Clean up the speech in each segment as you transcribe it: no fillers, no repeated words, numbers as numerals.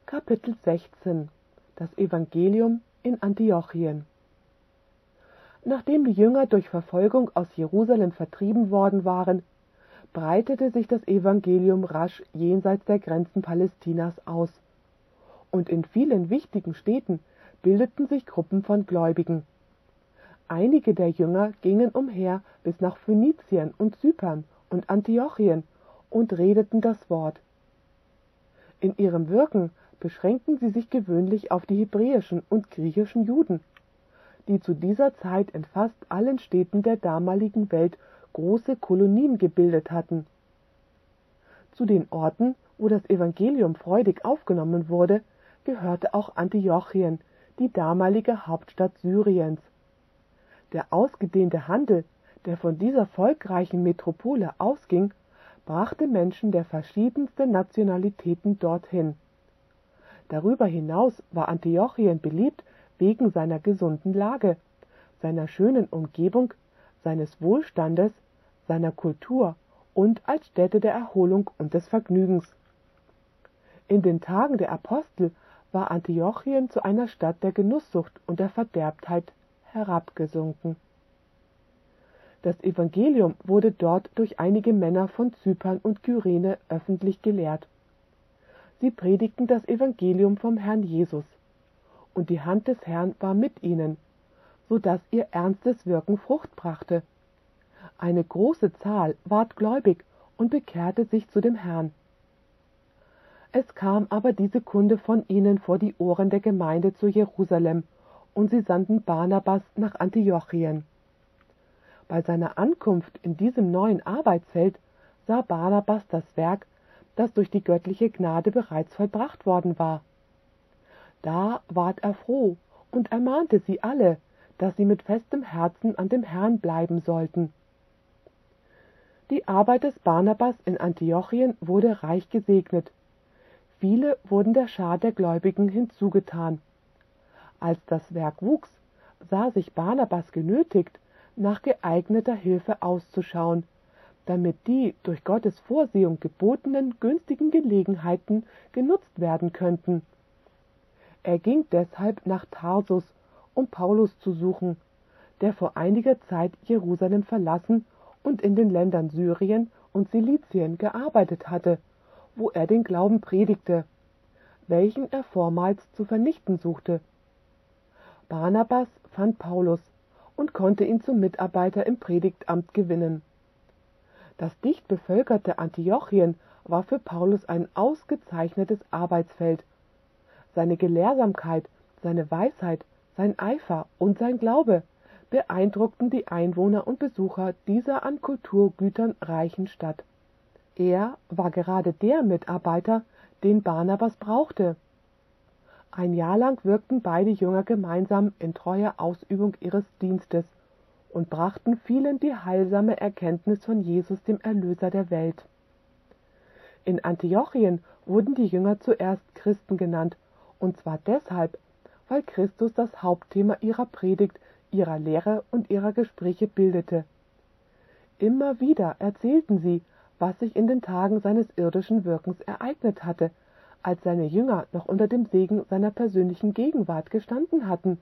Kapitel 16 Das Evangelium in Antiochien. Nachdem die Jünger durch Verfolgung aus Jerusalem vertrieben worden waren, breitete sich das Evangelium rasch jenseits der Grenzen Palästinas aus, und in vielen wichtigen Städten bildeten sich Gruppen von Gläubigen. Einige der Jünger gingen umher bis nach Phönizien und Zypern und Antiochien und redeten das Wort. In ihrem Wirken beschränkten sie sich gewöhnlich auf die hebräischen und griechischen Juden, die zu dieser Zeit in fast allen Städten der damaligen Welt große Kolonien gebildet hatten. Zu den Orten, wo das Evangelium freudig aufgenommen wurde, gehörte auch Antiochien, die damalige Hauptstadt Syriens. Der ausgedehnte Handel, der von dieser volkreichen Metropole ausging, brachte Menschen der verschiedensten Nationalitäten dorthin. Darüber hinaus war Antiochien beliebt wegen seiner gesunden Lage, seiner schönen Umgebung, seines Wohlstandes, seiner Kultur und als Stätte der Erholung und des Vergnügens. In den Tagen der Apostel war Antiochien zu einer Stadt der Genusssucht und der Verderbtheit herabgesunken. Das Evangelium wurde dort durch einige Männer von Zypern und Kyrene öffentlich gelehrt. Sie predigten das Evangelium vom Herrn Jesus, und die Hand des Herrn war mit ihnen, so dass ihr ernstes Wirken Frucht brachte. Eine große Zahl ward gläubig und bekehrte sich zu dem Herrn. Es kam aber diese Kunde von ihnen vor die Ohren der Gemeinde zu Jerusalem, und sie sandten Barnabas nach Antiochien. Bei seiner Ankunft in diesem neuen Arbeitsfeld sah Barnabas das Werk, das durch die göttliche Gnade bereits vollbracht worden war. Da ward er froh und ermahnte sie alle, dass sie mit festem Herzen an dem Herrn bleiben sollten. Die Arbeit des Barnabas in Antiochien wurde reich gesegnet. Viele wurden der Schar der Gläubigen hinzugetan. Als das Werk wuchs, sah sich Barnabas genötigt, nach geeigneter Hilfe auszuschauen, damit die durch Gottes Vorsehung gebotenen günstigen Gelegenheiten genutzt werden könnten. Er ging deshalb nach Tarsus, um Paulus zu suchen, der vor einiger Zeit Jerusalem verlassen und in den Ländern Syrien und Silizien gearbeitet hatte, wo er den Glauben predigte, welchen er vormals zu vernichten suchte. Barnabas fand Paulus und konnte ihn zum Mitarbeiter im Predigtamt gewinnen. Das dicht bevölkerte Antiochien war für Paulus ein ausgezeichnetes Arbeitsfeld. Seine Gelehrsamkeit, seine Weisheit, sein Eifer und sein Glaube beeindruckten die Einwohner und Besucher dieser an Kulturgütern reichen Stadt. Er war gerade der Mitarbeiter, den Barnabas brauchte. Ein Jahr lang wirkten beide Jünger gemeinsam in treuer Ausübung ihres Dienstes und brachten vielen die heilsame Erkenntnis von Jesus, dem Erlöser der Welt. In Antiochien wurden die Jünger zuerst Christen genannt, und zwar deshalb, weil Christus das Hauptthema ihrer Predigt, ihrer Lehre und ihrer Gespräche bildete. Immer wieder erzählten sie, was sich in den Tagen seines irdischen Wirkens ereignet hatte, als seine Jünger noch unter dem Segen seiner persönlichen Gegenwart gestanden hatten.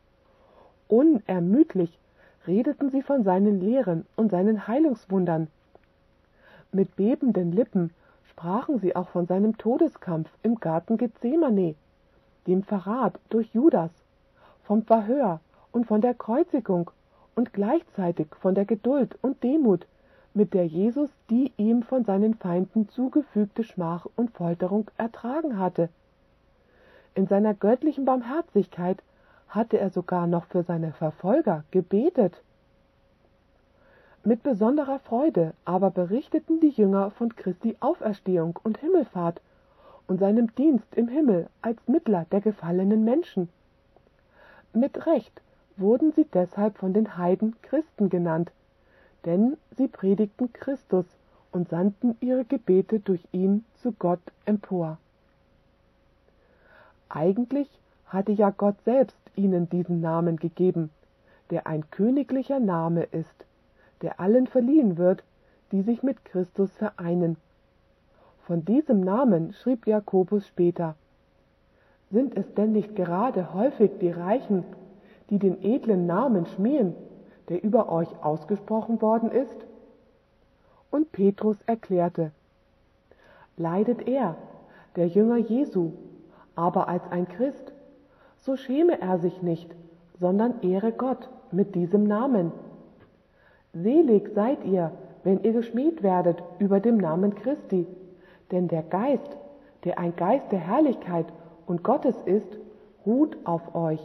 Unermüdlich redeten sie von seinen Lehren und seinen Heilungswundern. Mit bebenden Lippen sprachen sie auch von seinem Todeskampf im Garten Gethsemane, dem Verrat durch Judas, vom Verhör und von der Kreuzigung und gleichzeitig von der Geduld und Demut, mit der Jesus die ihm von seinen Feinden zugefügte Schmach und Folterung ertragen hatte. In seiner göttlichen Barmherzigkeit hatte er sogar noch für seine Verfolger gebetet. Mit besonderer Freude aber berichteten die Jünger von Christi Auferstehung und Himmelfahrt und seinem Dienst im Himmel als Mittler der gefallenen Menschen. Mit Recht wurden sie deshalb von den Heiden Christen genannt, denn sie predigten Christus und sandten ihre Gebete durch ihn zu Gott empor. Eigentlich hatte ja Gott selbst ihnen diesen Namen gegeben, der ein königlicher Name ist, der allen verliehen wird, die sich mit Christus vereinen. Von diesem Namen schrieb Jakobus später: Sind es denn nicht gerade häufig die Reichen, die den edlen Namen schmähen, der über euch ausgesprochen worden ist? Und Petrus erklärte: Leidet er, der Jünger Jesu, aber als ein Christ, so schäme er sich nicht, sondern ehre Gott mit diesem Namen. Selig seid ihr, wenn ihr geschmäht werdet über dem Namen Christi, denn der Geist, der ein Geist der Herrlichkeit und Gottes ist, ruht auf euch.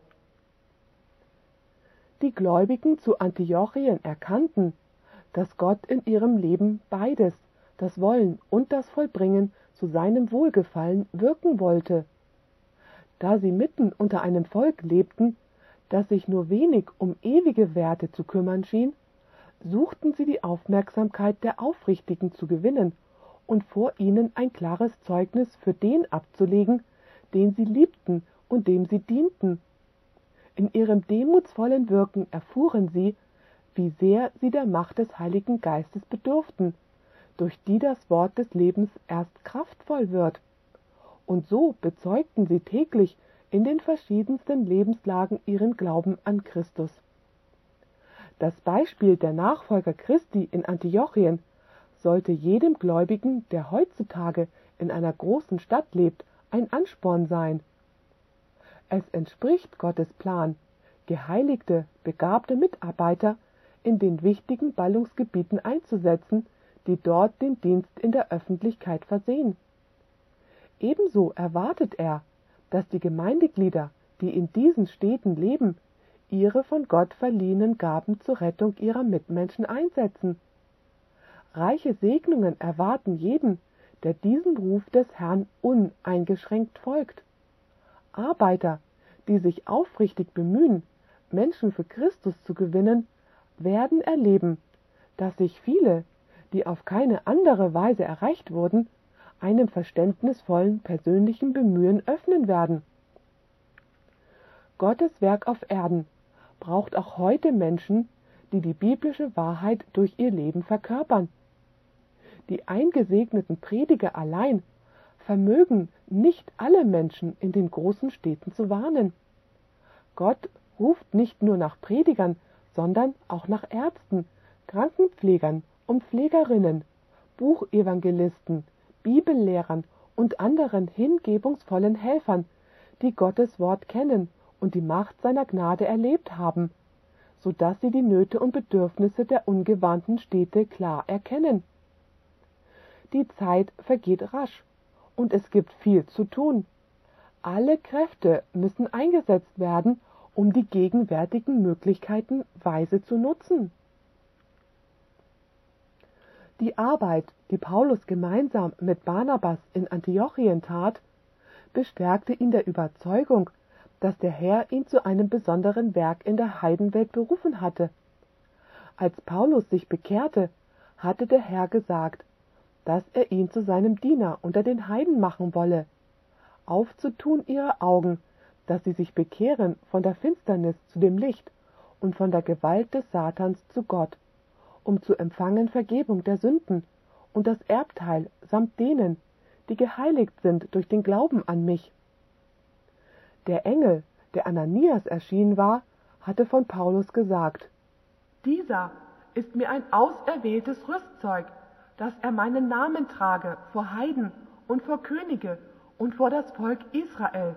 Die Gläubigen zu Antiochien erkannten, dass Gott in ihrem Leben beides, das Wollen und das Vollbringen, zu seinem Wohlgefallen wirken wollte. Da sie mitten unter einem Volk lebten, das sich nur wenig um ewige Werte zu kümmern schien, suchten sie die Aufmerksamkeit der Aufrichtigen zu gewinnen und vor ihnen ein klares Zeugnis für den abzulegen, den sie liebten und dem sie dienten. In ihrem demutsvollen Wirken erfuhren sie, wie sehr sie der Macht des Heiligen Geistes bedurften, durch die das Wort des Lebens erst kraftvoll wird. Und so bezeugten sie täglich in den verschiedensten Lebenslagen ihren Glauben an Christus. Das Beispiel der Nachfolger Christi in Antiochien sollte jedem Gläubigen, der heutzutage in einer großen Stadt lebt, ein Ansporn sein. Es entspricht Gottes Plan, geheiligte, begabte Mitarbeiter in den wichtigen Ballungsgebieten einzusetzen, die dort den Dienst in der Öffentlichkeit versehen. Ebenso erwartet er, dass die Gemeindeglieder, die in diesen Städten leben, ihre von Gott verliehenen Gaben zur Rettung ihrer Mitmenschen einsetzen. Reiche Segnungen erwarten jeden, der diesem Ruf des Herrn uneingeschränkt folgt. Arbeiter, die sich aufrichtig bemühen, Menschen für Christus zu gewinnen, werden erleben, dass sich viele, die auf keine andere Weise erreicht wurden, einem verständnisvollen persönlichen Bemühen öffnen werden. Gottes Werk auf Erden braucht auch heute Menschen, die die biblische Wahrheit durch ihr Leben verkörpern. Die eingesegneten Prediger allein vermögen nicht alle Menschen in den großen Städten zu warnen. Gott ruft nicht nur nach Predigern, sondern auch nach Ärzten, Krankenpflegern und Pflegerinnen, Buchevangelisten, Bibellehrern und anderen hingebungsvollen Helfern, die Gottes Wort kennen und die Macht seiner Gnade erlebt haben, so dass sie die Nöte und Bedürfnisse der ungewarnten Städte klar erkennen. Die Zeit vergeht rasch und es gibt viel zu tun. Alle Kräfte müssen eingesetzt werden, um die gegenwärtigen Möglichkeiten weise zu nutzen. Die Arbeit, die Paulus gemeinsam mit Barnabas in Antiochien tat, bestärkte ihn der Überzeugung, dass der Herr ihn zu einem besonderen Werk in der Heidenwelt berufen hatte. Als Paulus sich bekehrte, hatte der Herr gesagt, dass er ihn zu seinem Diener unter den Heiden machen wolle, aufzutun ihre Augen, dass sie sich bekehren von der Finsternis zu dem Licht und von der Gewalt des Satans zu Gott, um zu empfangen Vergebung der Sünden und das Erbteil samt denen, die geheiligt sind durch den Glauben an mich. Der Engel, der Ananias erschienen war, hatte von Paulus gesagt: Dieser ist mir ein auserwähltes Rüstzeug, dass er meinen Namen trage vor Heiden und vor Könige und vor das Volk Israel.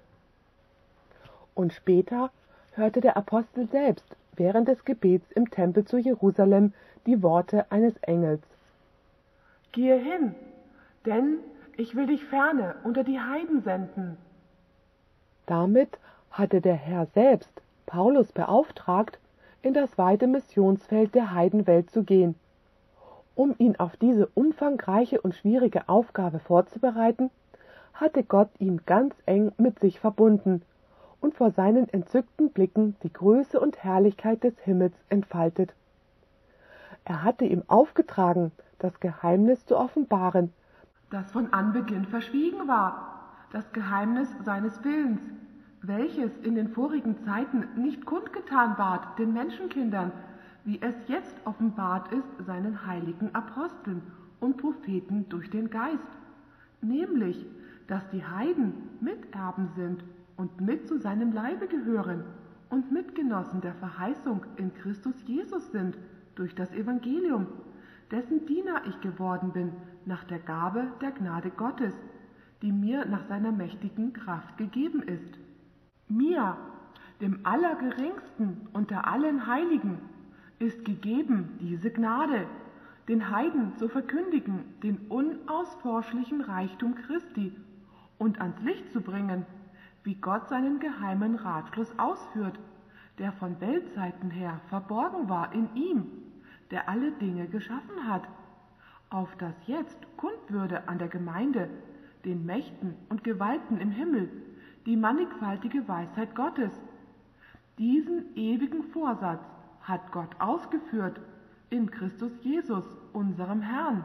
Und später hörte der Apostel selbst während des Gebets im Tempel zu Jerusalem die Worte eines Engels: Gehe hin, denn ich will dich ferne unter die Heiden senden. Damit hatte der Herr selbst Paulus beauftragt, in das weite Missionsfeld der Heidenwelt zu gehen. Um ihn auf diese umfangreiche und schwierige Aufgabe vorzubereiten, hatte Gott ihn ganz eng mit sich verbunden und vor seinen entzückten Blicken die Größe und Herrlichkeit des Himmels entfaltet. Er hatte ihm aufgetragen, das Geheimnis zu offenbaren, das von Anbeginn verschwiegen war, das Geheimnis seines Willens, welches in den vorigen Zeiten nicht kundgetan ward den Menschenkindern, wie es jetzt offenbart ist seinen heiligen Aposteln und Propheten durch den Geist, nämlich, dass die Heiden Miterben sind und mit zu seinem Leibe gehören und Mitgenossen der Verheißung in Christus Jesus sind durch das Evangelium, dessen Diener ich geworden bin nach der Gabe der Gnade Gottes, die mir nach seiner mächtigen Kraft gegeben ist. Mir, dem Allergeringsten unter allen Heiligen, ist gegeben diese Gnade, den Heiden zu verkündigen den unausforschlichen Reichtum Christi und ans Licht zu bringen, wie Gott seinen geheimen Ratschluss ausführt, der von Weltzeiten her verborgen war in ihm, der alle Dinge geschaffen hat, auf das jetzt kund würde an der Gemeinde, den Mächten und Gewalten im Himmel, die mannigfaltige Weisheit Gottes. Diesen ewigen Vorsatz hat Gott ausgeführt in Christus Jesus, unserem Herrn.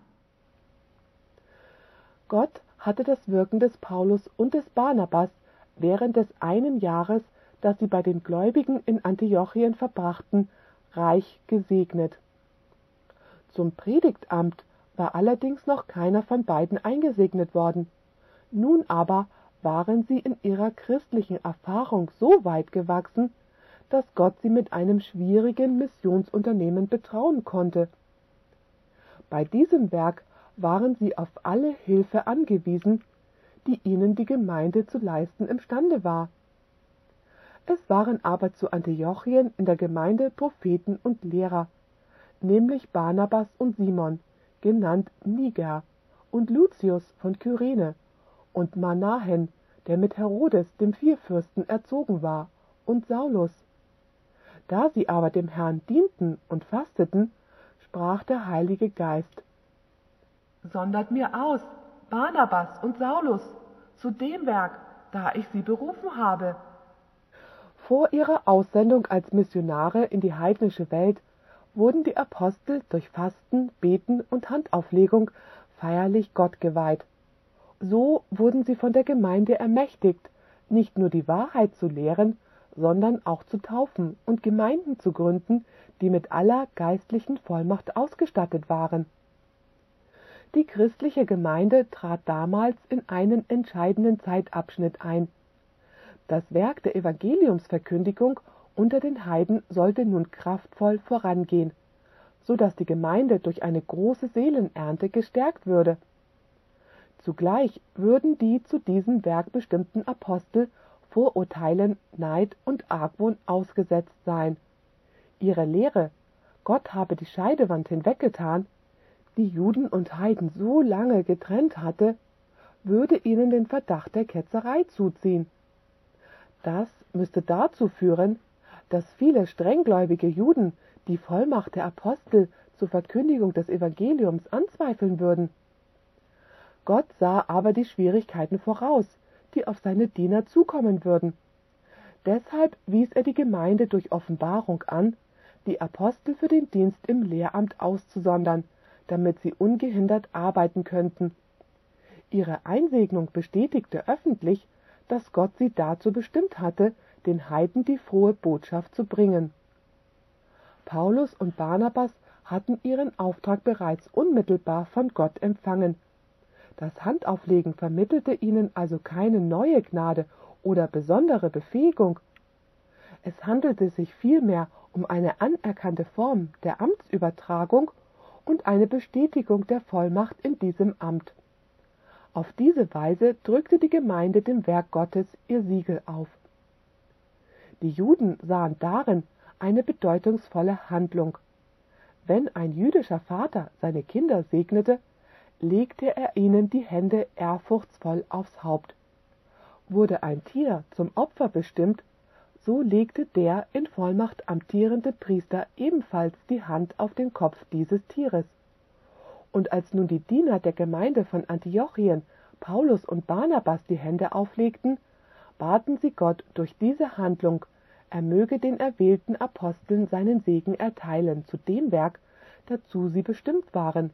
Gott hatte das Wirken des Paulus und des Barnabas während des einen Jahres, das sie bei den Gläubigen in Antiochien verbrachten, reich gesegnet. Zum Predigtamt war allerdings noch keiner von beiden eingesegnet worden. Nun aber waren sie in ihrer christlichen Erfahrung so weit gewachsen, dass Gott sie mit einem schwierigen Missionsunternehmen betrauen konnte. Bei diesem Werk waren sie auf alle Hilfe angewiesen, die ihnen die Gemeinde zu leisten imstande war. Es waren aber zu Antiochien in der Gemeinde Propheten und Lehrer, nämlich Barnabas und Simon, genannt Niger, und Lucius von Kyrene, und Manahen, der mit Herodes dem Vierfürsten erzogen war, und Saulus. Da sie aber dem Herrn dienten und fasteten, sprach der Heilige Geist: Sondert mir aus Barnabas und Saulus zu dem Werk, da ich sie berufen habe. Vor ihrer Aussendung als Missionare in die heidnische Welt wurden die Apostel durch Fasten, Beten und Handauflegung feierlich Gott geweiht. So wurden sie von der Gemeinde ermächtigt, nicht nur die Wahrheit zu lehren, sondern auch zu taufen und Gemeinden zu gründen, die mit aller geistlichen Vollmacht ausgestattet waren. Die christliche Gemeinde trat damals in einen entscheidenden Zeitabschnitt ein. Das Werk der Evangeliumsverkündigung unter den Heiden sollte nun kraftvoll vorangehen, so dass die Gemeinde durch eine große Seelenernte gestärkt würde. Zugleich würden die zu diesem Werk bestimmten Apostel Vorurteilen, Neid und Argwohn ausgesetzt sein. Ihre Lehre, Gott habe die Scheidewand hinweggetan, die Juden und Heiden so lange getrennt hatte, würde ihnen den Verdacht der Ketzerei zuziehen. Das müsste dazu führen, dass viele strenggläubige Juden die Vollmacht der Apostel zur Verkündigung des Evangeliums anzweifeln würden. Gott sah aber die Schwierigkeiten voraus, die auf seine Diener zukommen würden. Deshalb wies er die Gemeinde durch Offenbarung an, die Apostel für den Dienst im Lehramt auszusondern, damit sie ungehindert arbeiten könnten. Ihre Einsegnung bestätigte öffentlich, dass Gott sie dazu bestimmt hatte, den Heiden die frohe Botschaft zu bringen. Paulus und Barnabas hatten ihren Auftrag bereits unmittelbar von Gott empfangen. Das Handauflegen vermittelte ihnen also keine neue Gnade oder besondere Befähigung. Es handelte sich vielmehr um eine anerkannte Form der Amtsübertragung und eine Bestätigung der Vollmacht in diesem Amt. Auf diese Weise drückte die Gemeinde dem Werk Gottes ihr Siegel auf. Die Juden sahen darin eine bedeutungsvolle Handlung. Wenn ein jüdischer Vater seine Kinder segnete, legte er ihnen die Hände ehrfurchtsvoll aufs Haupt. Wurde ein Tier zum Opfer bestimmt, so legte der in Vollmacht amtierende Priester ebenfalls die Hand auf den Kopf dieses Tieres. Und als nun die Diener der Gemeinde von Antiochien Paulus und Barnabas die Hände auflegten, baten sie Gott durch diese Handlung, er möge den erwählten Aposteln seinen Segen erteilen zu dem Werk, dazu sie bestimmt waren.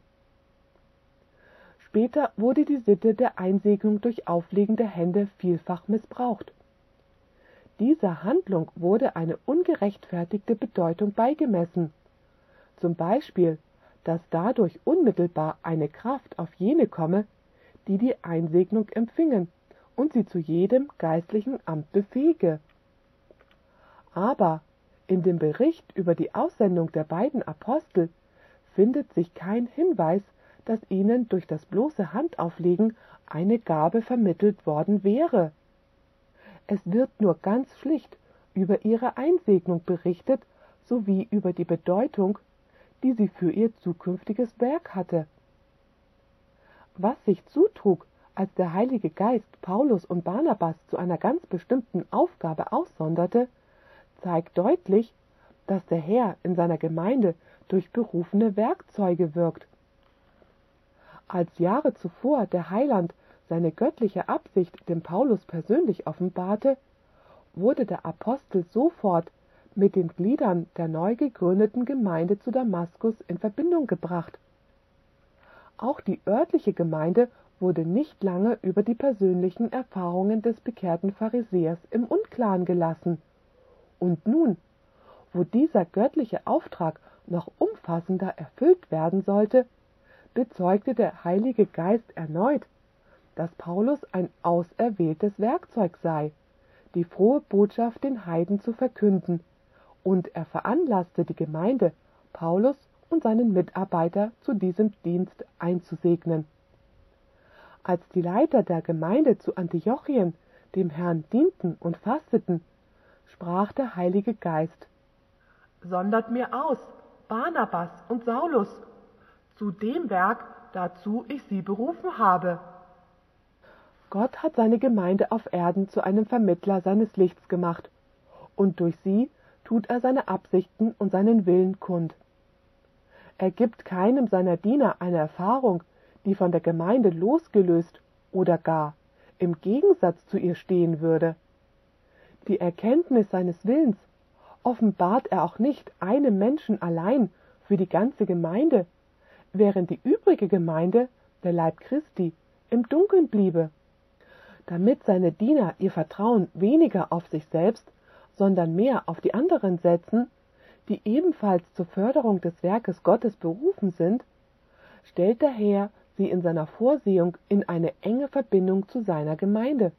Später wurde die Sitte der Einsegnung durch Auflegen der Hände vielfach missbraucht. Dieser Handlung wurde eine ungerechtfertigte Bedeutung beigemessen. Zum Beispiel, dass dadurch unmittelbar eine Kraft auf jene komme, die die Einsegnung empfingen und sie zu jedem geistlichen Amt befähige. Aber in dem Bericht über die Aussendung der beiden Apostel findet sich kein Hinweis, dass ihnen durch das bloße Handauflegen eine Gabe vermittelt worden wäre. Es wird nur ganz schlicht über ihre Einsegnung berichtet, sowie über die Bedeutung, die sie für ihr zukünftiges Werk hatte. Was sich zutrug, als der Heilige Geist Paulus und Barnabas zu einer ganz bestimmten Aufgabe aussonderte, zeigt deutlich, dass der Herr in seiner Gemeinde durch berufene Werkzeuge wirkt. Als Jahre zuvor der Heiland seine göttliche Absicht dem Paulus persönlich offenbarte, wurde der Apostel sofort mit den Gliedern der neu gegründeten Gemeinde zu Damaskus in Verbindung gebracht. Auch die örtliche Gemeinde wurde nicht lange über die persönlichen Erfahrungen des bekehrten Pharisäers im Unklaren gelassen. Und nun, wo dieser göttliche Auftrag noch umfassender erfüllt werden sollte, bezeugte der Heilige Geist erneut, dass Paulus ein auserwähltes Werkzeug sei, die frohe Botschaft den Heiden zu verkünden, und er veranlasste die Gemeinde, Paulus und seinen Mitarbeiter zu diesem Dienst einzusegnen. Als die Leiter der Gemeinde zu Antiochien dem Herrn dienten und fasteten, sprach der Heilige Geist: »Sondert mir aus Barnabas und Saulus zu dem Werk, dazu ich sie berufen habe.« Gott hat seine Gemeinde auf Erden zu einem Vermittler seines Lichts gemacht, und durch sie tut er seine Absichten und seinen Willen kund. Er gibt keinem seiner Diener eine Erfahrung, die von der Gemeinde losgelöst oder gar im Gegensatz zu ihr stehen würde. Die Erkenntnis seines Willens offenbart er auch nicht einem Menschen allein für die ganze Gemeinde, während die übrige Gemeinde, der Leib Christi, im Dunkeln bliebe. Damit seine Diener ihr Vertrauen weniger auf sich selbst, sondern mehr auf die anderen setzen, die ebenfalls zur Förderung des Werkes Gottes berufen sind, stellt der Herr sie in seiner Vorsehung in eine enge Verbindung zu seiner Gemeinde.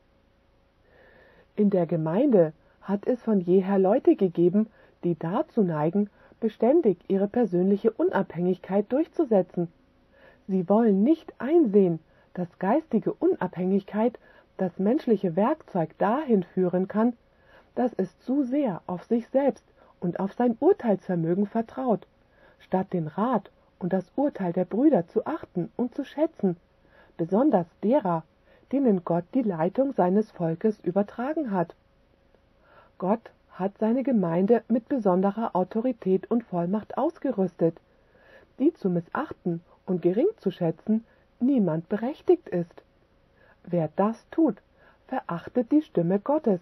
In der Gemeinde hat es von jeher Leute gegeben, die dazu neigen, beständig ihre persönliche Unabhängigkeit durchzusetzen. Sie wollen nicht einsehen, dass geistige Unabhängigkeit das menschliche Werkzeug dahin führen kann, dass es zu sehr auf sich selbst und auf sein Urteilsvermögen vertraut, statt den Rat und das Urteil der Brüder zu achten und zu schätzen, besonders derer, denen Gott die Leitung seines Volkes übertragen hat. Gott hat seine Gemeinde mit besonderer Autorität und Vollmacht ausgerüstet, die zu missachten und gering zu schätzen niemand berechtigt ist. Wer das tut, verachtet die Stimme Gottes.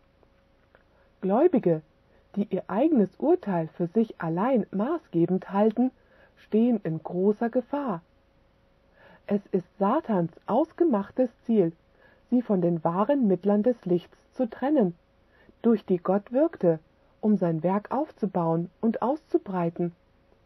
Gläubige, die ihr eigenes Urteil für sich allein maßgebend halten, stehen in großer Gefahr. Es ist Satans ausgemachtes Ziel, sie von den wahren Mittlern des Lichts zu trennen, durch die Gott wirkte, um sein Werk aufzubauen und auszubreiten.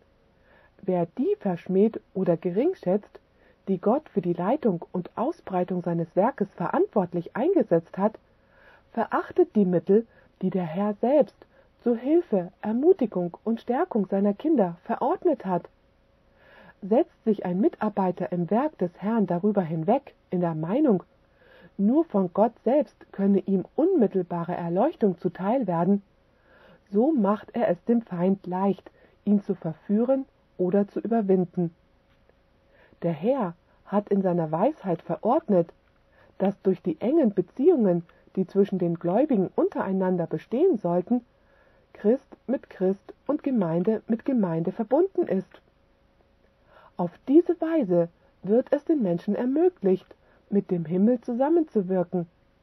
Wer die verschmäht oder geringschätzt, die Gott für die Leitung und Ausbreitung seines Werkes verantwortlich eingesetzt hat, verachtet die Mittel, die der Herr selbst zur Hilfe, Ermutigung und Stärkung seiner Kinder verordnet hat. Setzt sich ein Mitarbeiter im Werk des Herrn darüber hinweg, in der Meinung, nur von Gott selbst könne ihm unmittelbare Erleuchtung zuteil werden, so macht er es dem Feind leicht, ihn zu verführen oder zu überwinden. Der Herr hat in seiner Weisheit verordnet, dass durch die engen Beziehungen, die zwischen den Gläubigen untereinander bestehen sollten, Christ mit Christ und Gemeinde mit Gemeinde verbunden ist. Auf diese Weise wird es den Menschen ermöglicht, mit dem Himmel zusammenzuwirken.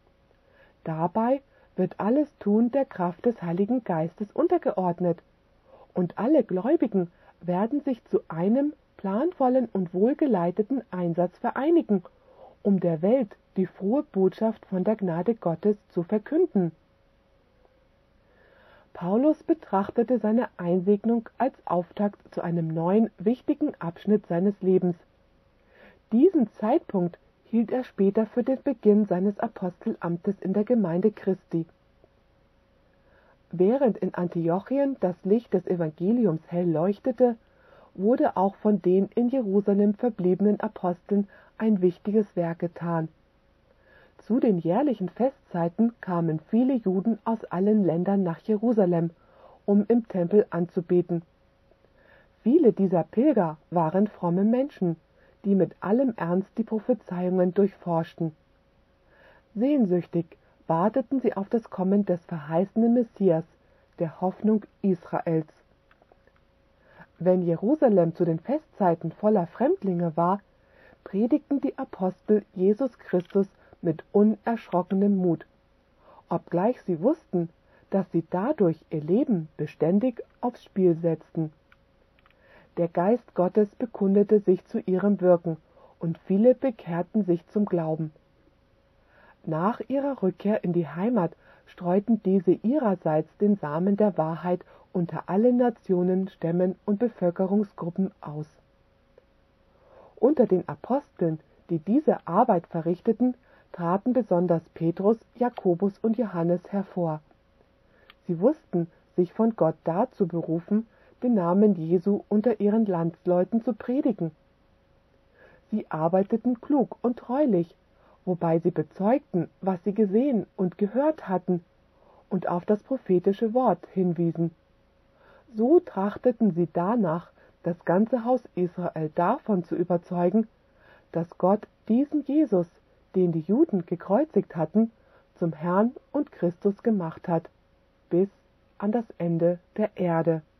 Dabei wird alles Tun der Kraft des Heiligen Geistes untergeordnet, und alle Gläubigen werden sich zu einem planvollen und wohlgeleiteten Einsatz vereinigen, um der Welt die frohe Botschaft von der Gnade Gottes zu verkünden. Paulus betrachtete seine Einsegnung als Auftakt zu einem neuen, wichtigen Abschnitt seines Lebens. Diesen Zeitpunkt hielt er später für den Beginn seines Apostelamtes in der Gemeinde Christi. Während in Antiochien das Licht des Evangeliums hell leuchtete, wurde auch von den in Jerusalem verbliebenen Aposteln ein wichtiges Werk getan. Zu den jährlichen Festzeiten kamen viele Juden aus allen Ländern nach Jerusalem, um im Tempel anzubeten. Viele dieser Pilger waren fromme Menschen, die mit allem Ernst die Prophezeiungen durchforschten. Sehnsüchtig warteten sie auf das Kommen des verheißenen Messias, der Hoffnung Israels. Wenn Jerusalem zu den Festzeiten voller Fremdlinge war, predigten die Apostel Jesus Christus mit unerschrockenem Mut, obgleich sie wussten, dass sie dadurch ihr Leben beständig aufs Spiel setzten. Der Geist Gottes bekundete sich zu ihrem Wirken, und viele bekehrten sich zum Glauben. Nach ihrer Rückkehr in die Heimat streuten diese ihrerseits den Samen der Wahrheit unter alle Nationen, Stämmen und Bevölkerungsgruppen aus. Unter den Aposteln, die diese Arbeit verrichteten, traten besonders Petrus, Jakobus und Johannes hervor. Sie wussten, sich von Gott dazu berufen, den Namen Jesu unter ihren Landsleuten zu predigen. Sie arbeiteten klug und treulich, wobei sie bezeugten, was sie gesehen und gehört hatten, und auf das prophetische Wort hinwiesen. So trachteten sie danach, das ganze Haus Israel davon zu überzeugen, dass Gott diesen Jesus, den die Juden gekreuzigt hatten, zum Herrn und Christus gemacht hat, bis an das Ende der Erde.